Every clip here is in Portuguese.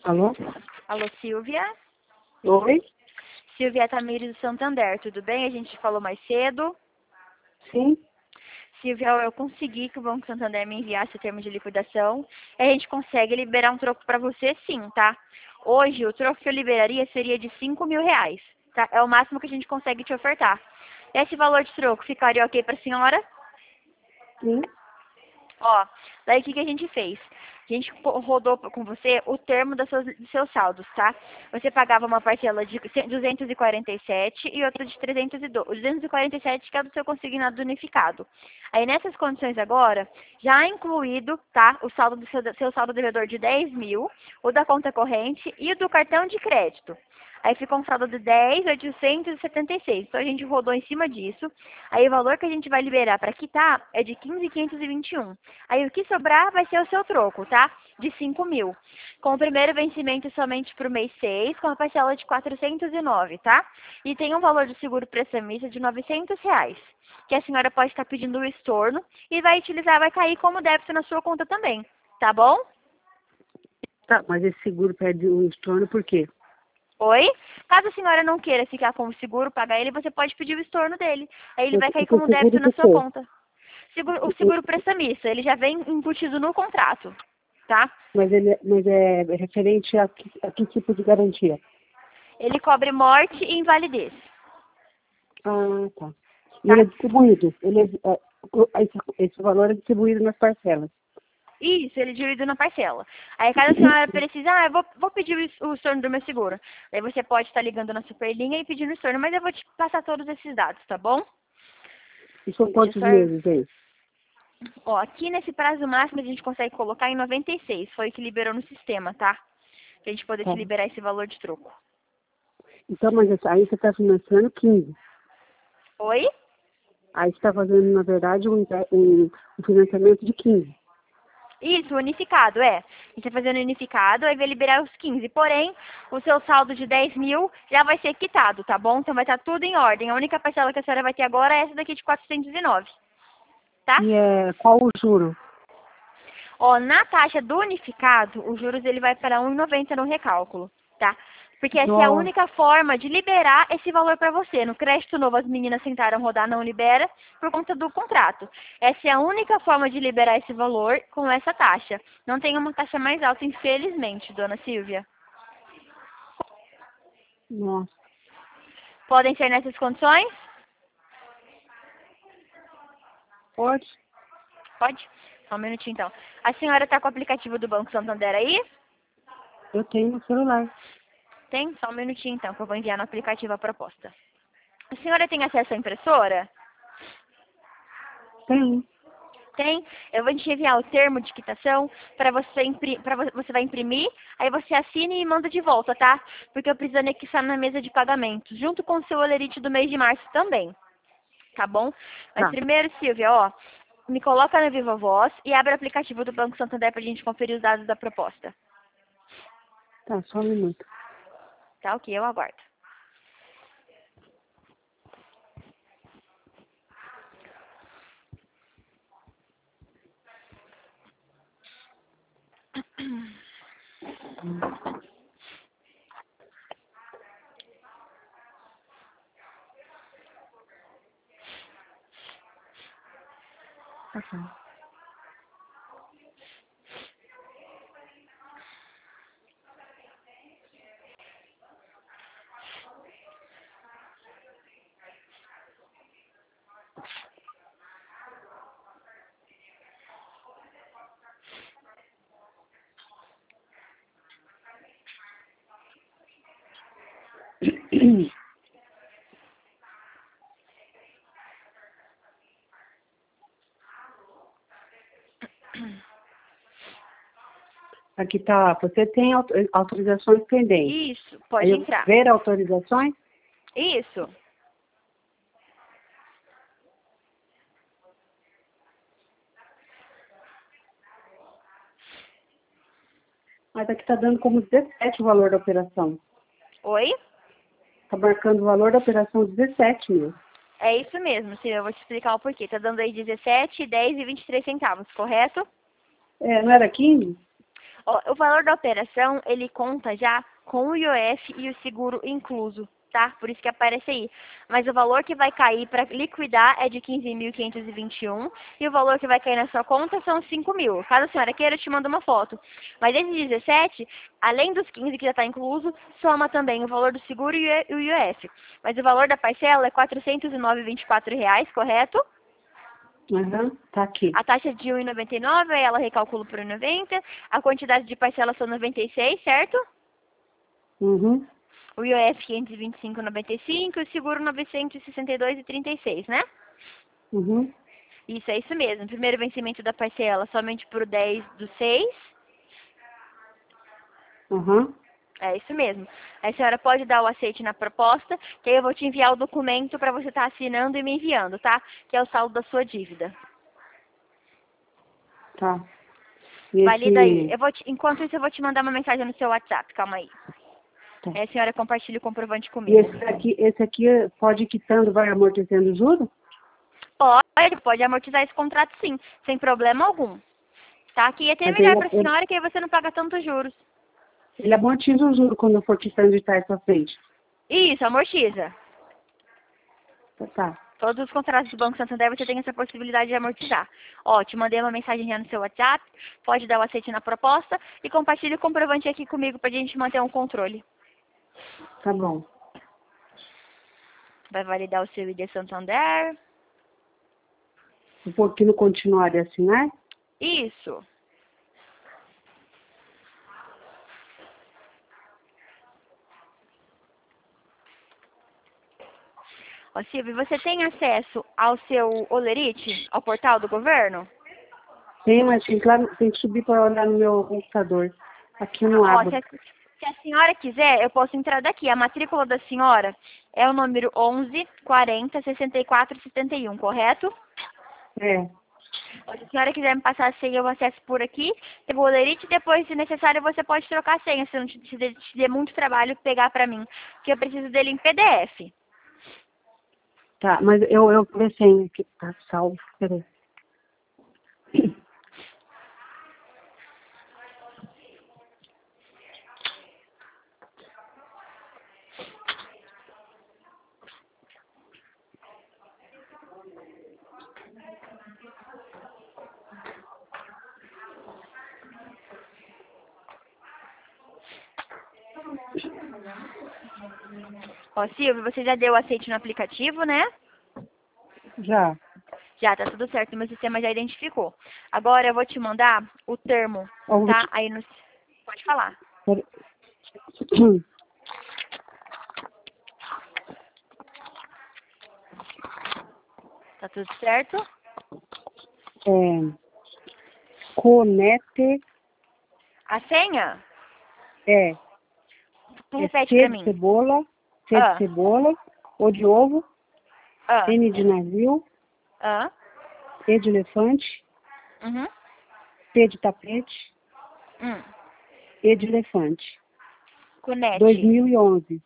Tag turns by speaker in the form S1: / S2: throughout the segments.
S1: Alô?
S2: Alô, Silvia?
S1: Oi?
S2: Silvia Tamires do Santander, tudo bem? A gente falou mais cedo.
S1: Sim?
S2: Silvia, eu consegui que o Banco Santander me enviasse o termo de liquidação. E a gente consegue liberar um troco para você sim, tá? Hoje, o troco que eu liberaria seria de R$ 5.000, tá? É o máximo que a gente consegue te ofertar. Esse valor de troco ficaria ok para a senhora?
S1: Sim?
S2: Ó, daí o que a gente fez? A gente rodou com você o termo dos seus saldos, tá? Você pagava uma parcela de 247 e outra de 302. O 247 que é do seu consignado unificado. Aí nessas condições agora, já incluído, tá? O saldo do seu saldo devedor de 10 mil, o da conta corrente e o do cartão de crédito. Aí ficou um saldo de 10.876. Então a gente rodou em cima disso. Aí o valor que a gente vai liberar para quitar é de 15.521. Aí o que sobrar vai ser o seu troco, tá? De 5.000. Com o primeiro vencimento somente para o mês 6, com a parcela de 409, tá? E tem um valor de seguro prestamista de R$ 900, que a senhora pode estar pedindo o estorno e vai utilizar, vai cair como débito na sua conta também, tá bom?
S1: Tá, mas esse seguro pede um estorno por quê?
S2: Oi? Caso a senhora não queira ficar com o seguro, pagar ele, você pode pedir o estorno dele. Aí ele vai cair
S1: Porque
S2: como
S1: seguro
S2: débito na
S1: do
S2: sua
S1: quê?
S2: conta. O seguro prestamista, ele já vem embutido no contrato, tá?
S1: Mas é referente a que tipo de garantia?
S2: Ele cobre morte e invalidez,
S1: Ah, tá. E ele é
S2: tá?
S1: distribuído. Esse valor é distribuído nas parcelas.
S2: Isso, ele é dividido na parcela. Aí cada senhora precisa, eu vou pedir o estorno do meu seguro. Aí você pode estar ligando na Superlinha e pedindo o estorno, mas eu vou te passar todos esses dados, tá bom?
S1: E são
S2: Deixa eu
S1: quantos
S2: só...
S1: meses aí?
S2: Ó, aqui nesse prazo máximo a gente consegue colocar em 96. Foi o que liberou no sistema, tá? Pra gente poder
S1: Tá.
S2: te liberar esse valor de troco.
S1: Então, mas aí você está financiando 15.
S2: Oi?
S1: Aí você está fazendo, na verdade, um financiamento de 15.
S2: Isso, unificado, é. A gente tá fazendo unificado, aí vai liberar os 15. Porém, o seu saldo de 10 mil já vai ser quitado, tá bom? Então vai estar tudo em ordem. A única parcela que a senhora vai ter agora é essa daqui de 409, tá?
S1: E qual o juro?
S2: Ó, na taxa do unificado, os juros ele vai para 1,90 no recálculo, tá? Porque essa é a
S1: Nossa,
S2: única forma de liberar esse valor para você. No crédito novo, as meninas tentaram rodar, não libera, por conta do contrato. Essa é a única forma de liberar esse valor com essa taxa. Não tem uma taxa mais alta, infelizmente, dona Silvia.
S1: nossa.
S2: Podem ser nessas condições?
S1: Pode?
S2: Pode? Só um minutinho, então. A senhora está com o aplicativo do Banco Santander aí?
S1: Eu tenho no celular.
S2: Tem? Só um minutinho, então, que eu vou enviar no aplicativo a proposta. A senhora tem acesso à impressora?
S1: Tem.
S2: Tem. Eu vou te enviar o termo de quitação para você vai imprimir, aí você assina e manda de volta, tá? Porque eu preciso anexar na mesa de pagamentos, junto com o seu olerite do mês de março também, tá bom? Mas
S1: Tá,
S2: primeiro, Silvia, ó, me coloca na Viva Voz e abre o aplicativo do Banco Santander pra gente conferir os dados da proposta.
S1: tá, só um minuto.
S2: Tá ok, eu aguardo.
S1: Tá bom. Aqui tá, você tem autorizações pendentes.
S2: Isso,
S1: Aí
S2: pode
S1: eu
S2: entrar.
S1: ver autorizações?
S2: Isso.
S1: Mas aqui tá dando como 17 o valor da operação.
S2: Oi?
S1: Tá marcando o valor da operação 17 mil.
S2: É isso mesmo, Silvia, eu vou te explicar o porquê. Tá dando aí 17, 10 e 23 centavos, correto?
S1: Não era 15?
S2: Ó, o valor da operação, ele conta já com o IOF e o seguro incluso, tá? Por isso que aparece aí. Mas o valor que vai cair para liquidar é de 15.521 e o valor que vai cair na sua conta são 5.000. Caso a senhora queira, eu te mando uma foto. Mas esses 17, além dos 15 que já está incluso, soma também o valor do seguro e o IOF. Mas o valor da parcela é R$ 409,24, correto?
S1: Aham, tá aqui.
S2: A taxa de 1,99, aí ela recalcula por 1,90. A quantidade de parcelas são 96, certo?
S1: Uhum,
S2: O IOF 525,95 e o seguro 962,36, né?
S1: uhum,
S2: Isso, é isso mesmo. Primeiro vencimento da parcela somente por 10/6.
S1: aham.
S2: É isso mesmo. Aí a senhora pode dar o aceite na proposta, que aí eu vou te enviar o documento para você estar assinando e me enviando, tá? Que é o saldo da sua dívida.
S1: Tá. E
S2: Valida aí.
S1: esse...
S2: Enquanto isso, eu vou te mandar uma mensagem no seu WhatsApp. Calma aí.
S1: Tá.
S2: Aí a senhora compartilha o comprovante
S1: E
S2: comigo.
S1: esse aqui pode ir quitando, vai amortecendo os juros?
S2: Pode amortizar esse contrato sim, sem problema algum. Tá? Que ia até
S1: Mas
S2: melhor para a senhora, que aí você não paga tantos juros.
S1: ele amortiza os juros quando eu for quitando de trás pra frente.
S2: Isso, amortiza.
S1: Tá.
S2: Todos os contratos do Banco Santander você tem essa possibilidade de amortizar. Ó, te mandei uma mensagem já no seu WhatsApp, pode dar o aceite na proposta e compartilhe o comprovante aqui comigo pra gente manter um controle.
S1: Tá bom.
S2: Vai validar o seu ID Santander.
S1: Um pouquinho continuar de assinar?
S2: Isso. Ó, Silvio, você tem acesso ao seu Olerite, ao portal do governo?
S1: Tem, mas tem que subir para olhar no meu computador. Aqui eu não
S2: Ó,
S1: abro.
S2: se a senhora quiser, eu posso entrar daqui. A matrícula da senhora é o número 11 40 64 71, correto?
S1: É,
S2: Se a senhora quiser me passar a senha, eu acesso por aqui. Eu vou ler e depois, se necessário, você pode trocar a senha, se não te der muito trabalho pegar pra mim. Porque eu preciso dele em PDF.
S1: tá. Mas eu comecei aqui, tá salvo. Peraí.
S2: Ó, Silvio, você já deu o aceite no aplicativo, né?
S1: Já.
S2: Já, tá tudo certo, meu sistema já identificou. Agora eu vou te mandar o termo,
S1: Ó, vou
S2: tá?
S1: te-
S2: Aí no... Pode falar.
S1: peraí.
S2: Tá tudo certo?
S1: É, Conete
S2: A senha?
S1: é,
S2: Tu
S1: é
S2: repete
S1: C
S2: pra
S1: de
S2: mim.
S1: cebola, C de
S2: Ah,
S1: cebola, O de ovo,
S2: ah,
S1: N de navio,
S2: ah.
S1: E de elefante,
S2: Uhum.
S1: T de tapete,
S2: Hum.
S1: E de elefante.
S2: Cunete.
S1: 2011.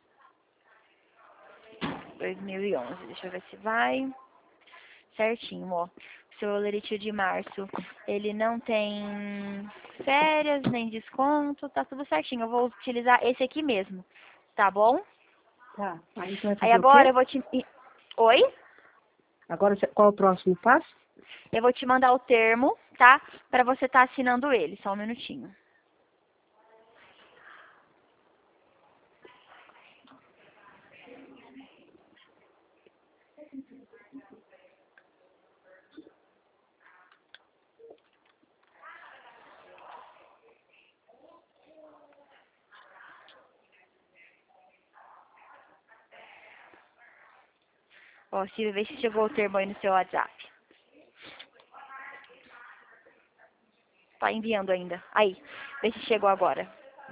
S2: 2011. Deixa eu ver se vai. Certinho, ó. Seu Lerite de março, ele não tem férias, nem desconto, tá tudo certinho. Eu vou utilizar esse aqui mesmo, tá bom?
S1: Tá. Aí você vai
S2: Aí
S1: fazer o
S2: agora
S1: quê?
S2: eu vou te... Oi?
S1: Agora, qual é o próximo passo?
S2: Eu vou te mandar o termo, tá? Pra você tá assinando ele. Só um minutinho. Ó, Silvia, vê se chegou o termo aí no seu WhatsApp. Tá enviando ainda. Aí, vê se chegou agora.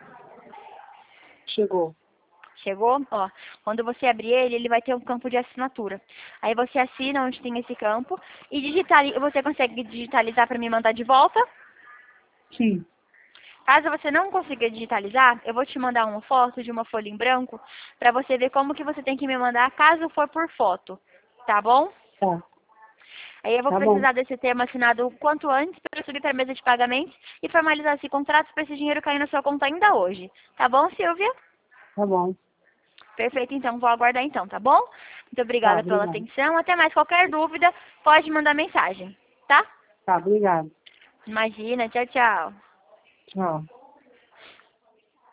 S1: Chegou.
S2: Chegou? Ó, quando você abrir ele, ele vai ter um campo de assinatura. Aí você assina onde tem esse campo e você consegue digitalizar para me mandar de volta.
S1: Sim.
S2: Caso você não consiga digitalizar, eu vou te mandar uma foto de uma folha em branco para você ver como que você tem que me mandar caso for por foto. Tá bom?
S1: Tá.
S2: Aí eu vou
S1: Tá bom.
S2: precisar desse termo assinado o quanto antes para subir para a mesa de pagamentos e formalizar esse contrato para esse dinheiro cair na sua conta ainda hoje. Tá bom, Silvia?
S1: Tá bom.
S2: Perfeito, então vou aguardar então, tá bom? Muito
S1: Tá,
S2: obrigada pela
S1: obrigada.
S2: atenção. Até mais. Qualquer dúvida, pode mandar mensagem, tá?
S1: Tá, obrigada.
S2: Imagina. Tchau, tchau.
S1: Tchau.